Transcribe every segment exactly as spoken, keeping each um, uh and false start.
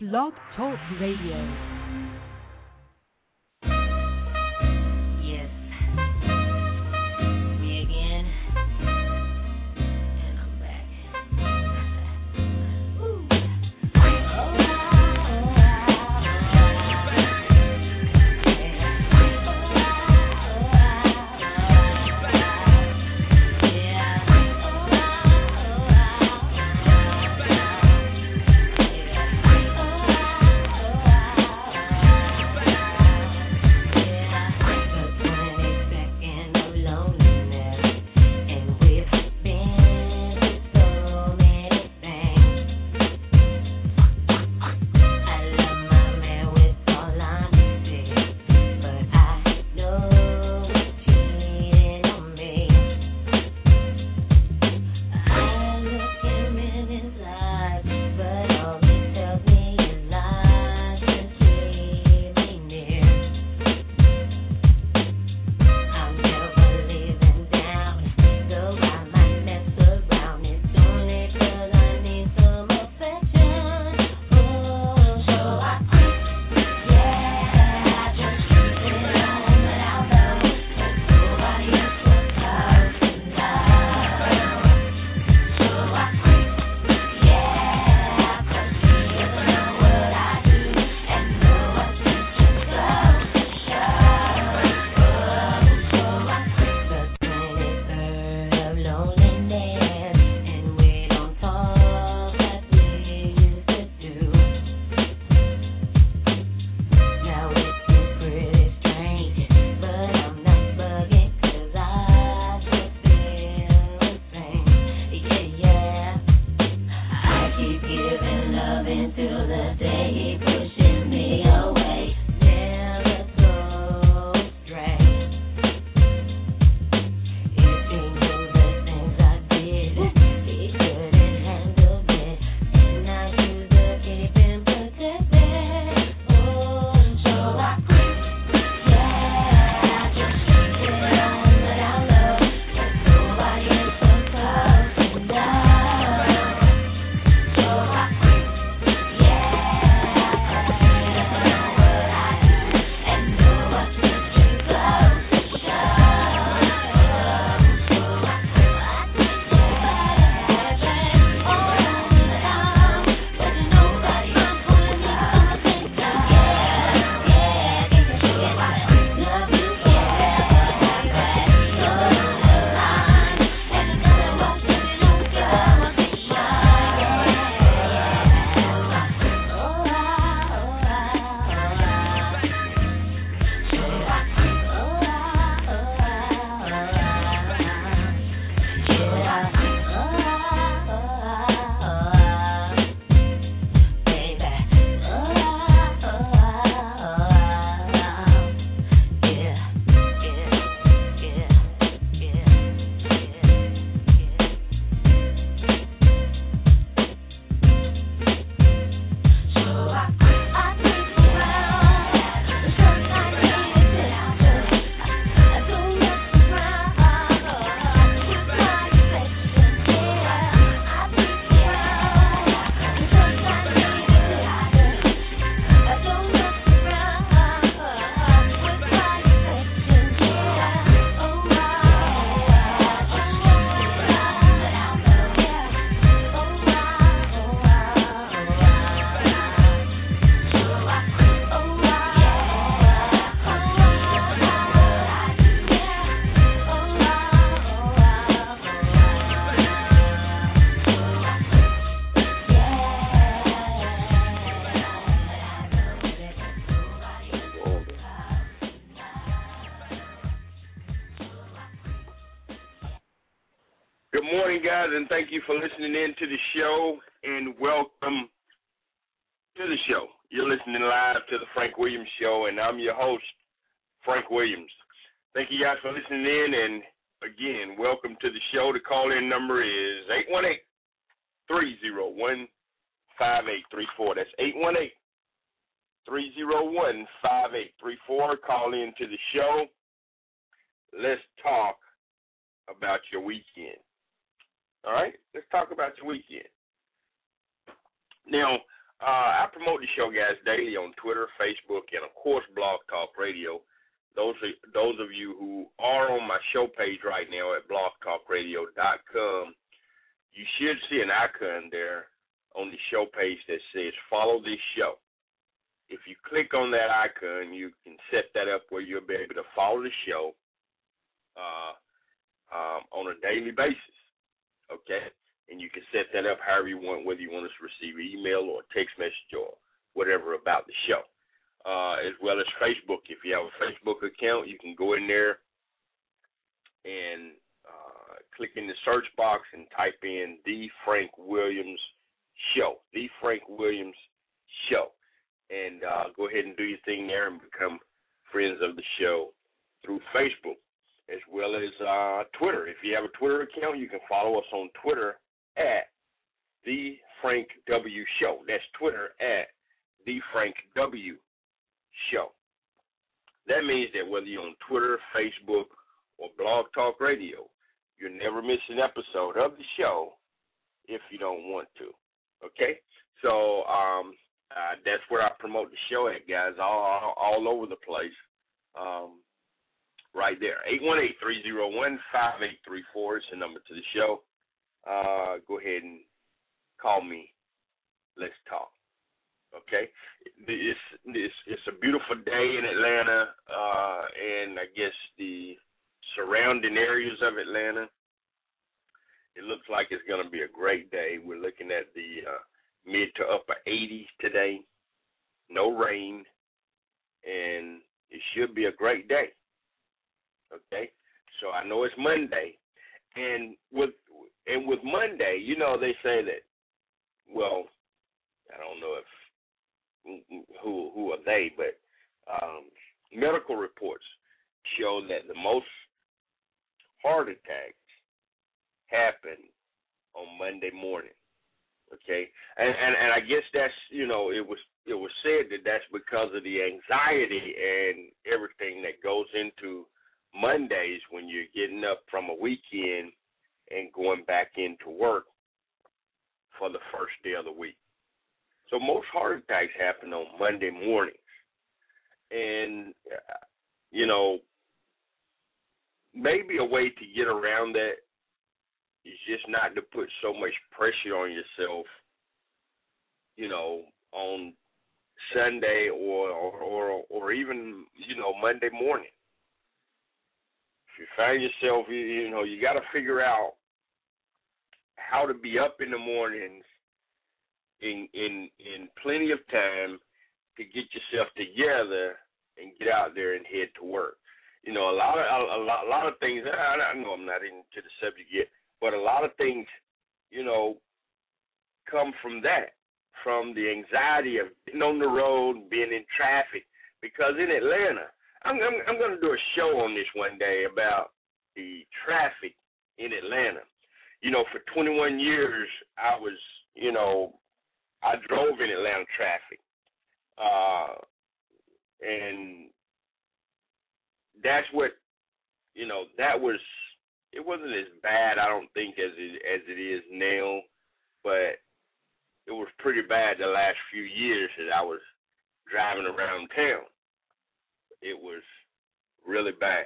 Blog Talk Radio. And thank you for listening in to the show, and welcome to the show. You're listening live to the Frank Williams Show, and I'm your host, Frank Williams. Thank you guys for listening in, and again, welcome to the show. The call-in number is eight one eight, three oh one, five eight three four. That's eight one eight, three oh one, five eight three four. Call in to the show. Let's talk about your weekend. All right? Let's talk about your weekend. Now, Uh, I promote the show, guys, daily on Twitter, Facebook, and, of course, Blog Talk Radio. Those are, those of you who are on my show page right now at blog talk radio dot com, you should see an icon there on the show page that says follow this show. If you click on that icon, you can set that up where you'll be able to follow the show uh, um, on a daily basis, okay? And you can set that up however you want, whether you want us to receive an email or a text message or whatever about the show. Uh, as well as Facebook. If you have a Facebook account, you can go in there and uh, click in the search box and type in The Frank Williams Show, The Frank Williams Show. And uh, go ahead and do your thing there and become friends of the show through Facebook, as well as uh, Twitter. If you have a Twitter account, you can follow us on Twitter at The Frank W Show. That's Twitter at The Frank W Show. That means that whether you're on Twitter, Facebook, or Blog Talk Radio, you'll never miss an episode of the show if you don't want to. Okay? So um, uh, that's where I promote the show at, guys, all, all, all over the place. Um, right there. eight one eight, three oh one, five eight three four is the number to the show. Uh, go ahead and call me. Let's talk. Okay, it's, it's, it's a beautiful day in Atlanta, uh, and I guess the surrounding areas of Atlanta. It looks like it's going to be a great day. We're looking at the uh, mid to upper eighties today, no rain, and it should be a great day. Okay, so I know it's Monday, and with and with Monday, you know, they say that, well, I don't know if who who are they, but um, medical reports show that the most heart attacks happen on Monday morning. Okay, and, and and I guess that's, you know, it was it was said that that's because of the anxiety and everything that goes into Mondays when you're getting up from a weekend and going back into work for the first day of the week. So most heart attacks happen on Monday mornings. And, uh, you know, maybe a way to get around that is just not to put so much pressure on yourself, you know, on Sunday or or, or, or even, you know, Monday morning. If you find yourself, you, you know, you got to figure out how to be up in the mornings in in in plenty of time to get yourself together and get out there and head to work. You know, a lot of a, a lot a lot of things. I, I know I'm not into the subject yet, but a lot of things, you know, come from that, from the anxiety of being on the road, being in traffic. Because in Atlanta, I'm I'm, I'm going to do a show on this one day about the traffic in Atlanta. You know, for twenty-one years, I was, you know, I drove in Atlanta traffic, uh, and that's what, you know, that was, it wasn't as bad, I don't think, as it, as it is now, but it was pretty bad the last few years that I was driving around town. It was really bad.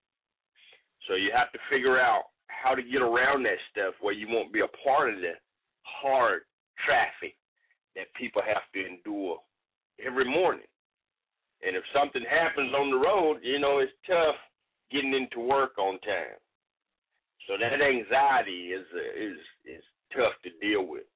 So you have to figure out how to get around that stuff where you won't be a part of the hard traffic that people have to endure every morning. And if something happens on the road, you know, it's tough getting into work on time. So that anxiety is uh, is is tough to deal with.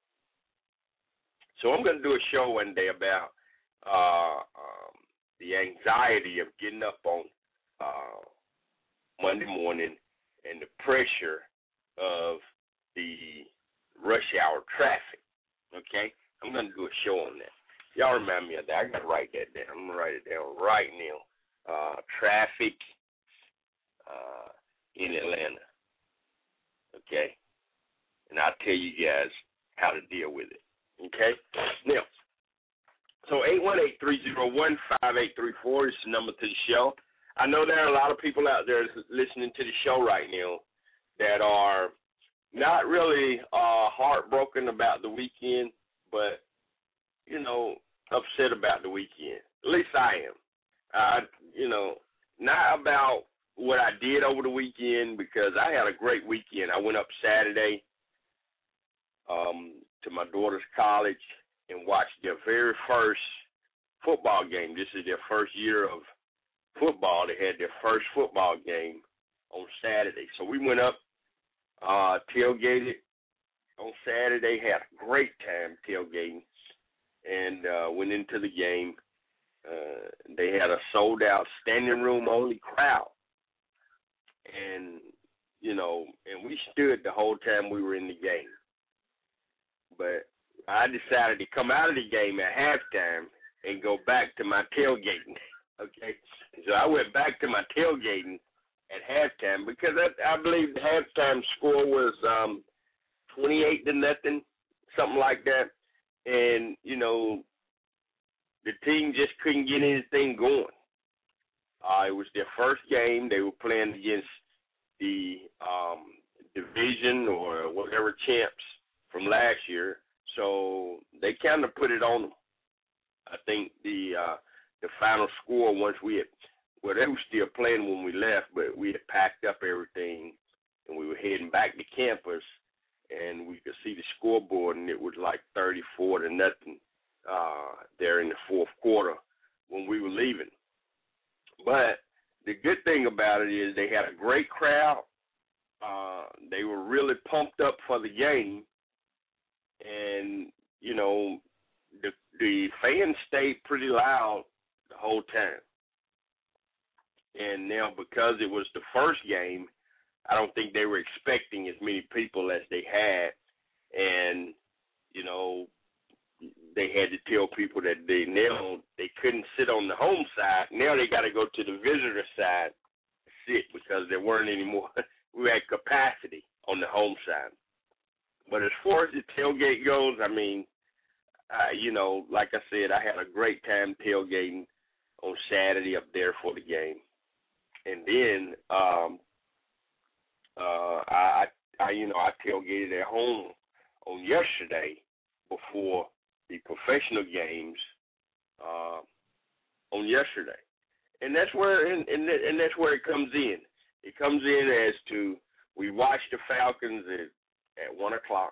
So I'm going to do a show one day about uh, um, the anxiety of getting up on uh, Monday morning and the pressure of the rush hour traffic. Okay? I'm going to do a show on that. Y'all remind me of that. I got to write that down. I'm going to write it down right now. Uh, traffic uh, in Atlanta. Okay? And I'll tell you guys how to deal with it. Okay? Now, so eight one eight, three oh one, five eight three four is the number to the show. I know there are a lot of people out there listening to the show right now that are not really uh, heartbroken about the weekend, but, you know, upset about the weekend. At least I am. Uh, you know, not about what I did over the weekend, because I had a great weekend. I went up Saturday um, to my daughter's college and watched their very first football game. This is their first year of football. They had their first football game on Saturday. So we went up, uh, tailgated on Saturday, had a great time tailgating, and uh, went into the game. Uh, they had a sold-out standing room only crowd. And, you know, and we stood the whole time we were in the game. But I decided to come out of the game at halftime and go back to my tailgating, okay? So I went back to my tailgating at halftime because I, I believe the halftime score was um, twenty-eight to nothing, something like that. And, you know, the team just couldn't get anything going. Uh, it was their first game. They were playing against the um, division or whatever champs from last year, so they kind of put it on them. I think the uh, the final score, once we had, well, they were still playing when we left, but we had packed up everything and we were heading back to campus, and we could see the scoreboard, and it was like thirty-four to nothing uh, there in the fourth quarter when we were leaving. But the good thing about it is they had a great crowd. Uh, they were really pumped up for the game. And, you know, the, the fans stayed pretty loud the whole time. And now because it was the first game, I don't think they were expecting as many people as they had. And, you know, they had to tell people that they now they couldn't sit on the home side. Now they got to go to the visitor side to sit because there weren't any more. We had capacity on the home side. But as far as the tailgate goes, I mean, uh, you know, like I said, I had a great time tailgating on Saturday up there for the game. And then um, uh, I, I, you know, I tailgated at home on yesterday before the professional games uh, on yesterday, and that's where and, and and that's where it comes in. It comes in as to we watched the Falcons at, at one o'clock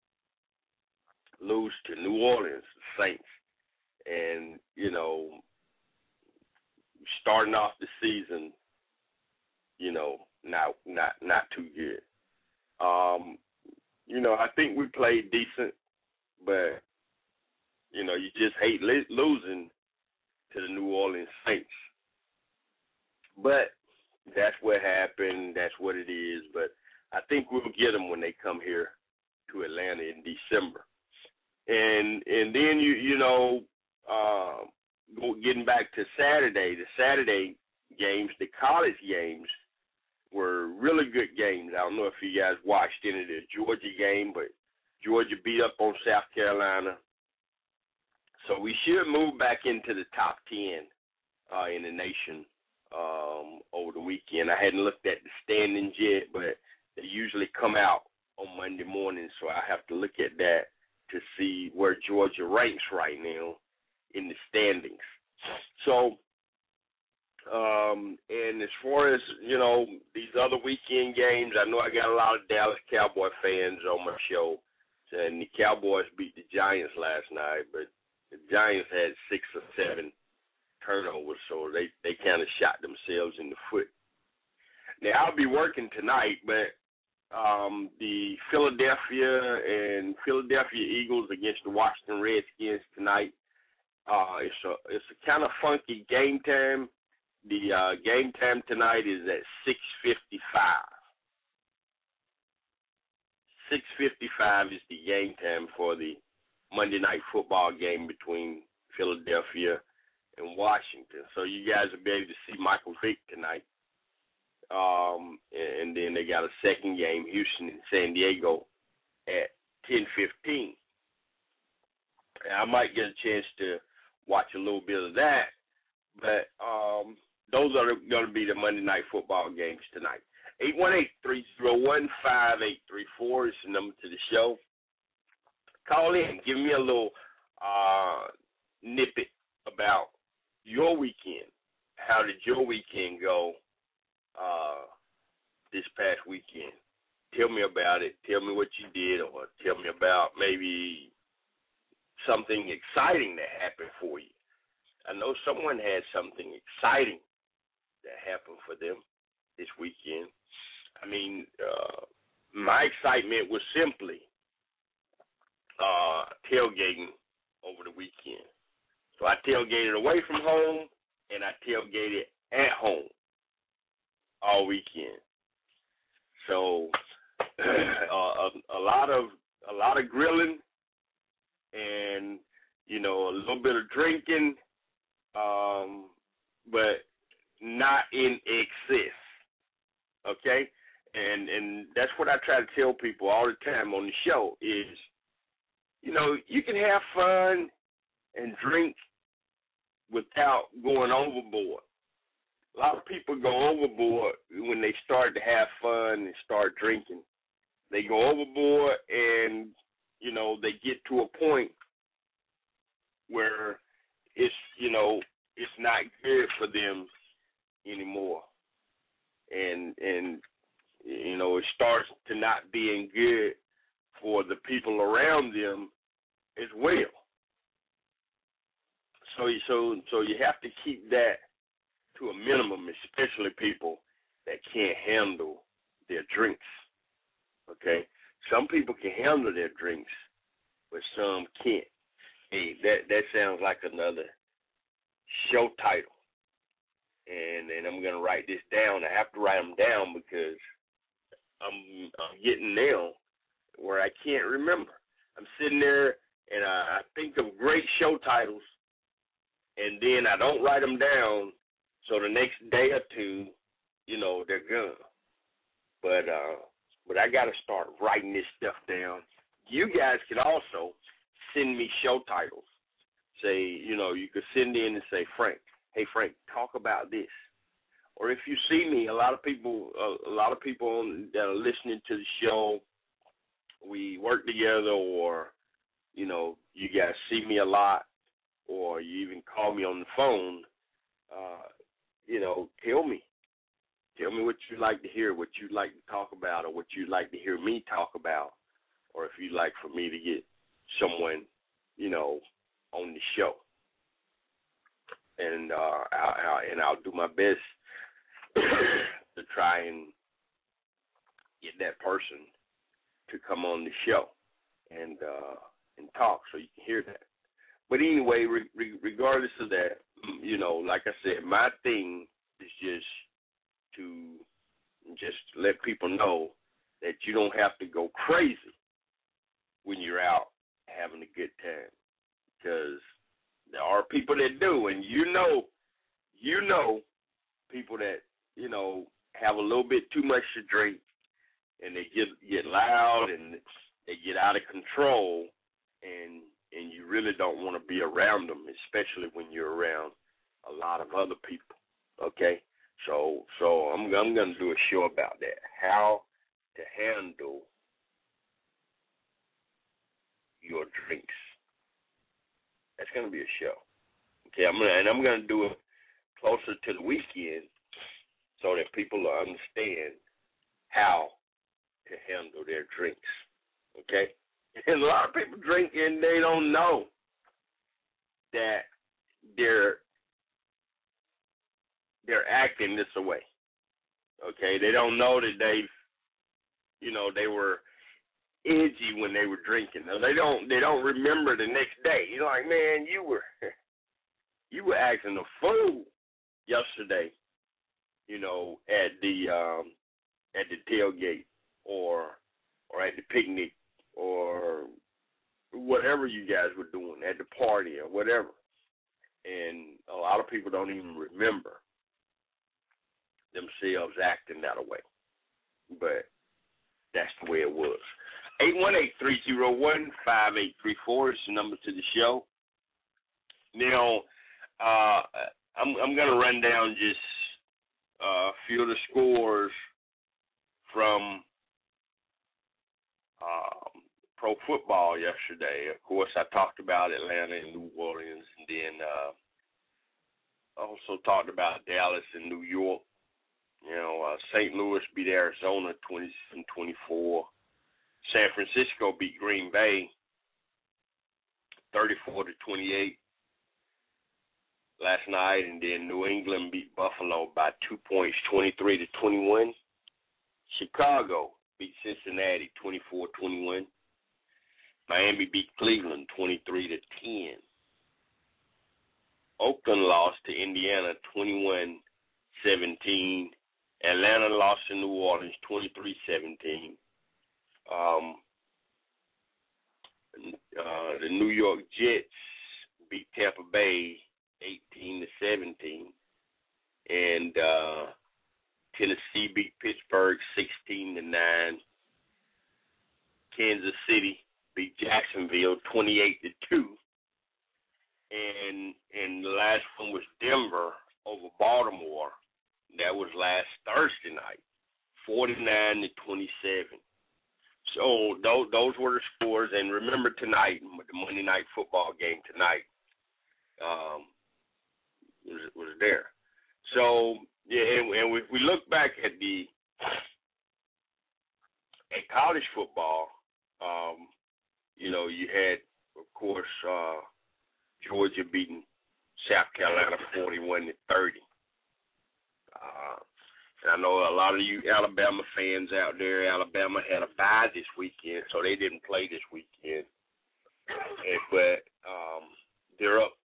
lose to New Orleans Saints, and you know, starting off the season, you know, not not not too good. Um, you know, I think we played decent, but you know, you just hate li- losing to the New Orleans Saints. But that's what happened. That's what it is. But I think we'll get them when they come here to Atlanta in December. And and then, you you know, uh, go, getting back to Saturday, the Saturday games, the college games were really good games. I don't know if you guys watched any of the Georgia game, but Georgia beat up on South Carolina. So we should move back into the top ten uh, in the nation um, over the weekend. I hadn't looked at the standings yet, but they usually come out on Monday morning, so I have to look at that to see where Georgia ranks right now in the standings. So, um, and as far as, you know, these other weekend games, I know I got a lot of Dallas Cowboy fans on my show, and the Cowboys beat the Giants last night, but the Giants had six or seven turnovers, so they, they kind of shot themselves in the foot. Now, I'll be working tonight, but um, the Philadelphia and Philadelphia Eagles against the Washington Redskins tonight, uh, it's a it's a kind of funky game time. The uh, game time tonight is at six fifty-five. six fifty-five is the game time for the Monday night football game between Philadelphia and Washington. So you guys will be able to see Michael Vick tonight. Um, and then they got a second game, Houston and San Diego, at ten fifteen. I might get a chance to watch a little bit of that, but um, those are going to be the Monday night football games tonight. eight one eight, three oh one, five eight three four is the number to the show. Call in. Give me a little uh, snippet about your weekend. How did your weekend go uh, this past weekend? Tell me about it. Tell me what you did, or tell me about maybe something exciting that happened for you. I know someone had something exciting that happened for them this weekend. I mean, uh, my excitement was simply uh, tailgating over the weekend. So I tailgated away from home, and I tailgated at home all weekend. So uh, a, a lot of a lot of grilling, and you know, a little bit of drinking, um, but not in excess. Okay, and and that's what I try to tell people all the time on the show is, you know, you can have fun and drink without going overboard. A lot of people go overboard when they start to have fun and start drinking. They go overboard and, you know, they get to a point where it's, you know, it's not good for them anymore. And, and you know, it starts to not being good for the people around them as well. So, so, so you have to keep that to a minimum, especially people that can't handle their drinks. Okay, some people can handle their drinks, but some can't. Hey, that that sounds like another show title, and and I'm gonna write this down. I have to write them down because I'm I'm getting now where I can't remember. I'm sitting there and I, I think of great show titles, and then I don't write them down. So the next day or two, you know, they're gone. But uh, but I got to start writing this stuff down. You guys can also send me show titles. Say, you know, you could send in and say, Frank, hey Frank, talk about this. Or if you see me, a lot of people, a, a lot of people that are listening to the show, we work together, or you know, you guys see me a lot, or you even call me on the phone. Uh, You know, tell me. Tell me what you'd like to hear, what you'd like to talk about, or what you'd like to hear me talk about, or if you'd like for me to get someone, you know, on the show. And uh, I'll, I'll, and I'll do my best to try and get that person to come on the show and uh, and talk so you can hear that. But anyway, re- re- regardless of that, you know, like I said, my thing is just to just let people know that you don't have to go crazy when you're out having a good time, because there are people that do, and you know, you know, people that, you know, have a little bit too much to drink, and they get get loud and they get out of control, and and you really don't want to be around them, especially when you're around a lot of other people. Okay, so so I'm I'm gonna do a show about that, how to handle your drinks. That's gonna be a show. Okay, I'm gonna and I'm gonna do it closer to the weekend so that people will understand how to handle their drinks. Okay, and a lot of people drink and they don't know that they're they're acting this way. Okay, they don't know that they've, you know, they were edgy when they were drinking. Now, they don't they don't remember the next day. You're like, man, you were you were acting a fool yesterday, you know, at the um, at the tailgate or or at the picnic or whatever you guys were doing at the party or whatever. And a lot of people don't even remember themselves acting that way. But that's the way it was. eight one eight, three oh one, five eight three four is the number to the show. Now, uh, I'm, I'm going to run down just uh, a few of the scores from um, pro football yesterday. Of course, I talked about Atlanta and New Orleans, and then uh, also talked about Dallas and New York. You know, uh, Saint Louis beat Arizona twenty-seven twenty-four. San Francisco beat Green Bay thirty-four to twenty-eight last night, and then New England beat Buffalo by two points, twenty-three to twenty-one. Chicago beat Cincinnati twenty-four twenty-one. Miami beat Cleveland twenty-three to ten. Oakland lost to Indiana twenty-one seventeen. Atlanta lost to New Orleans twenty-three seventeen. Um, uh, the New York Jets beat Tampa Bay eighteen to seventeen. And uh, Tennessee beat Pittsburgh sixteen to nine. Kansas City beat Jacksonville twenty-eight to two. And and the last one was Denver over Baltimore. That was last Thursday night, forty-nine to twenty-seven. So those those were the scores. And remember tonight, the Monday Night Football game tonight um, was was there. So yeah, and, and if we look back at the at college football, um, you know, you had, of course, uh, Georgia beating South Carolina forty-one to thirty. Uh, and I know a lot of you Alabama fans out there, Alabama had a bye this weekend, so they didn't play this weekend. And, but um, they're up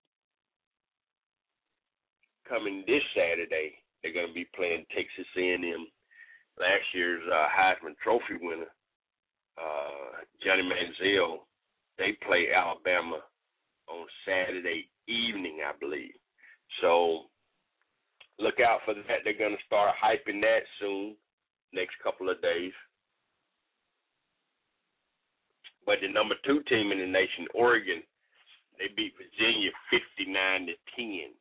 coming this Saturday. They're going to be playing Texas A and M. Last year's uh, Heisman Trophy winner, uh, Johnny Manziel, they play Alabama on Saturday evening, I believe. So look out for that. They're going to start hyping that soon, next couple of days. But the number two team in the nation, Oregon, they beat Virginia fifty-nine to ten.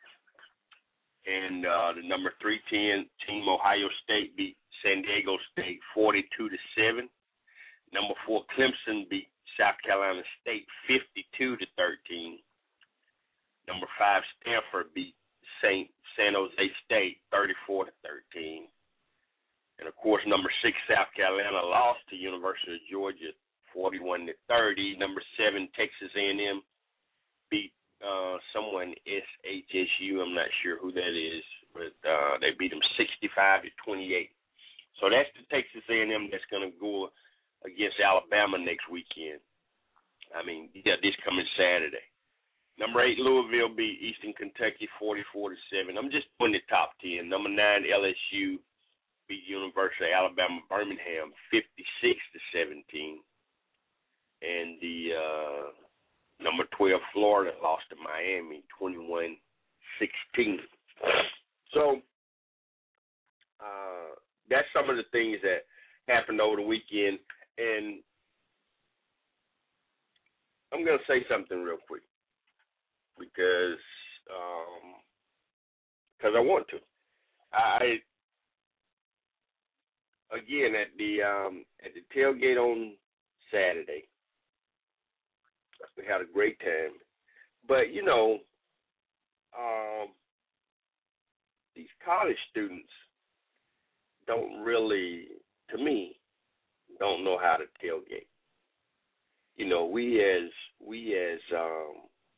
And uh, the number three team, team, Ohio State, beat San Diego State forty-two to seven. Number four, Clemson beat South Carolina State fifty-two to thirteen. Number five, Stanford beat Saint San Jose State thirty-four to thirteen. And of course, number six, South Carolina lost to University of Georgia forty-one to thirty. Number seven, Texas A and M beat uh, someone S H S U. I'm not sure who that is, but uh, they beat them sixty-five to twenty-eight. So that's the Texas A and M that's going to go against Alabama next weekend. I mean, yeah, this coming Saturday. Number eight, Louisville beat Eastern Kentucky forty-four to seven. I'm just putting the top ten. Number nine, L S U beat University of Alabama Birmingham fifty-six to seventeen. And the uh, number twelve, Florida lost to Miami twenty-one sixteen. So uh, that's some of the things that happened over the weekend. And I'm going to say something real quick because um, cause I want to. I again at the um, at the tailgate on Saturday, we had a great time. But you know, um, these college students don't really, to me, don't know how to tailgate. You know, we as we as um,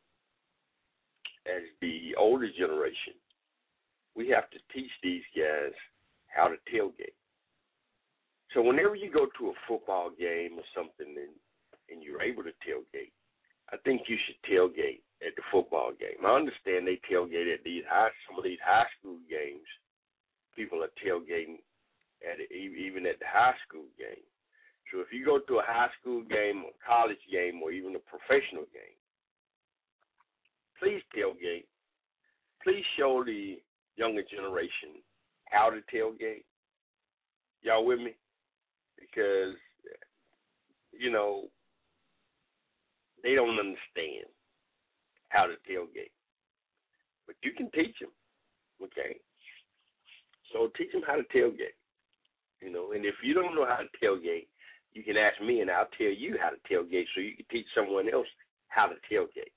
as the older generation, we have to teach these guys how to tailgate. So whenever you go to a football game or something and, and you're able to tailgate, I think you should tailgate at the football game. I understand they tailgate at these high, some of these high school games. People are tailgating at it, even at the high school game. So if you go to a high school game or college game or even a professional game, please tailgate. Please show the younger generation how to tailgate. Y'all with me? Because, you know, they don't understand how to tailgate. But you can teach them, okay? So teach them how to tailgate, you know. And if you don't know how to tailgate, you can ask me, and I'll tell you how to tailgate so you can teach someone else how to tailgate.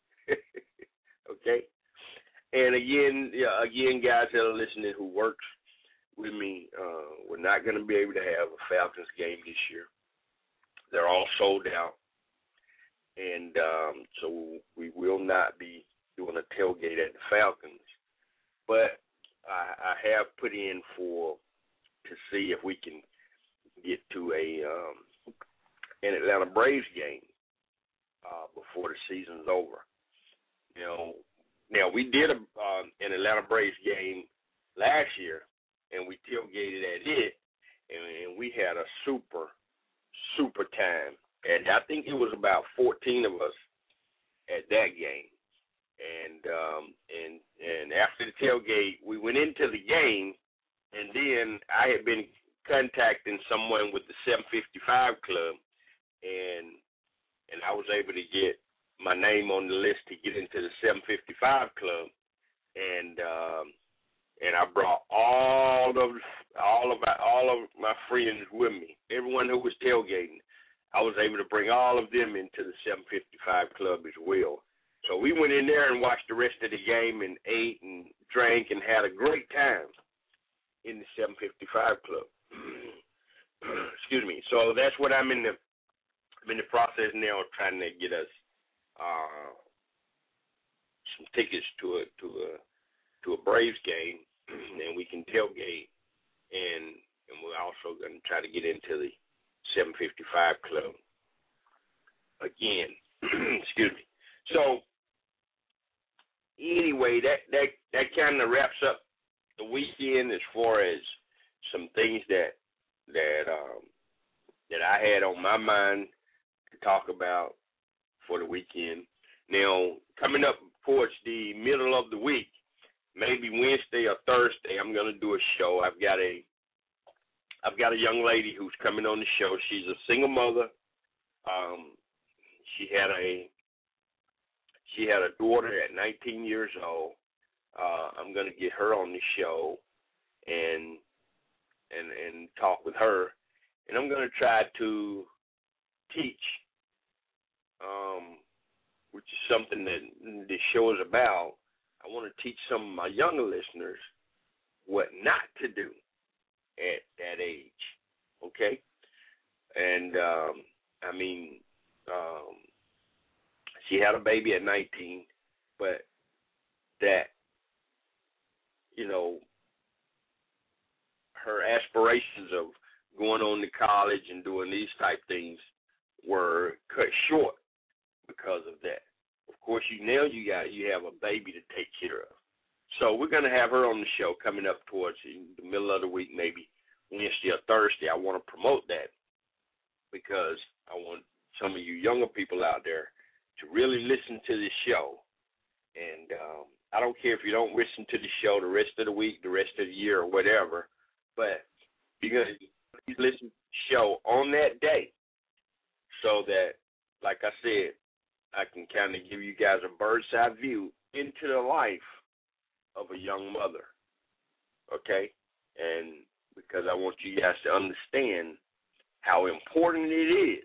Okay? And again, yeah, again, guys that are listening who works with me, uh, we're not going to be able to have a Falcons game this year. They're all sold out. And um, so we will not be doing a tailgate at the Falcons. But I, I have put in for to see if we can get to a um, an Atlanta Braves game uh, before the season's over. You know, now we did a, um, an Atlanta Braves game last year, and we tailgated at it, and, and we had a super, super time. And I think it was about fourteen of us at that game. And um, and and after the tailgate, we went into the game, and then I had been contacting someone with the seven fifty-five Club, and and I was able to get my name on the list to get into the seven fifty-five Club, and um, and I brought all of all of my, all of my friends with me, everyone who was tailgating. I was able to bring all of them into the seven fifty-five Club as well. So we went in there and watched the rest of the game and ate and drank and had a great time in the seven fifty-five Club. Excuse me. So that's what I'm in the I'm in the process now of trying to get us uh, some tickets to a to a to a Braves game, and we can tailgate, and and we're also going to try to get into the seven fifty-five Club again. Excuse me. So anyway, that that that kind of wraps up the weekend as far as some things that that um, that I had on my mind to talk about for the weekend. Now, coming up towards the middle of the week, maybe Wednesday or Thursday, I'm going to do a show. I've got a I've got a young lady who's coming on the show. She's a single mother. Um, she had a she had a daughter at nineteen years old. Uh, I'm going to get her on the show and and and talk with her, and I'm going to try to teach, um, which is something that this show is about. I want to teach some of my younger listeners what not to do at that age, okay? And, um, I mean, um, she had a baby at nineteen, but that, you know, her aspirations of going on to college and doing these type things were cut short because of that. Of course, you now you got you have a baby to take care of. So we're going to have her on the show coming up towards the middle of the week, maybe Wednesday or Thursday. I want to promote that because I want some of you younger people out there to really listen to this show. And um, I don't care if you don't listen to the show the rest of the week, the rest of the year, or whatever, but you're going to listen to the show on that day so that, like I said, I can kind of give you guys a bird's eye view into the life of a young mother, okay? And because I want you guys to understand how important it is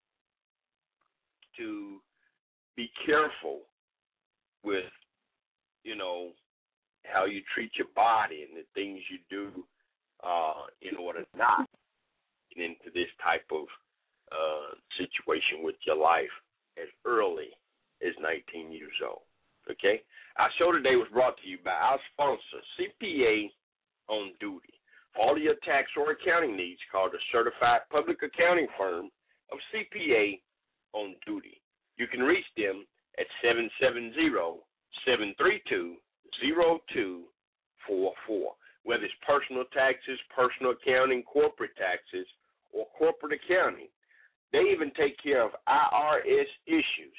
to be careful with, you know, how you treat your body and the things you do uh, in order not to get into this type of uh, situation with your life as early as nineteen years old, okay? Our show today was brought to you by our sponsor, C P A On Duty. For all of your tax or accounting needs, call the certified public accounting firm of C P A On Duty. You can reach them at seven seven zero, seven three two, zero two four four. Whether it's personal taxes, personal accounting, corporate taxes, or corporate accounting, they even take care of I R S issues.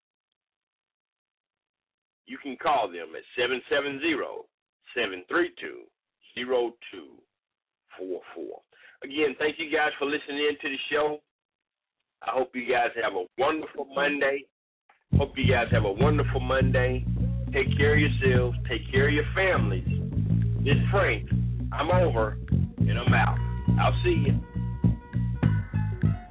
You can call them at seven seven zero, seven three two, zero two four four. Again, thank you guys for listening in to the show. I hope you guys have a wonderful Monday. Hope you guys have a wonderful Monday. Take care of yourselves. Take care of your families. This is Frank. I'm over, and I'm out. I'll see you.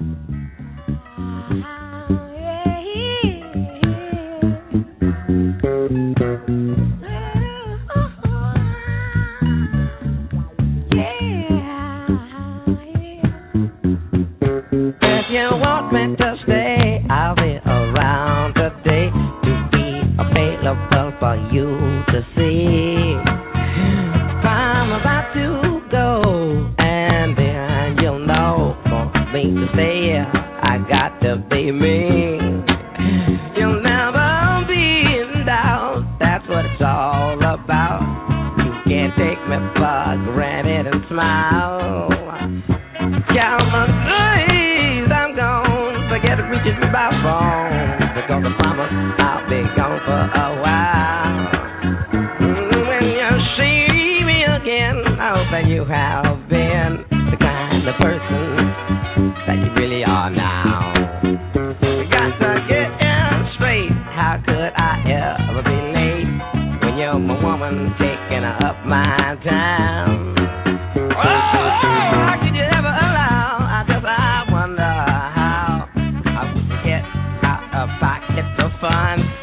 If you want me to stay, I'll be around today to be available for you to see. If I'm about to go, and then you'll know for me to stay, I got to be me. You'll never be in doubt, that's what it's all about. You can't take me for granted and smile. Count my days, I'm gone. Forget it reaches me by phone, because I promise I'll be gone for a while. Mm, when you see me again, I hope that you have been the kind of person that you really are now. We got to get in straight. How could I ever be late when you're my woman taking up my time? Oh, how could you ever allow? I guess I wonder how I would get out of pocket so fun.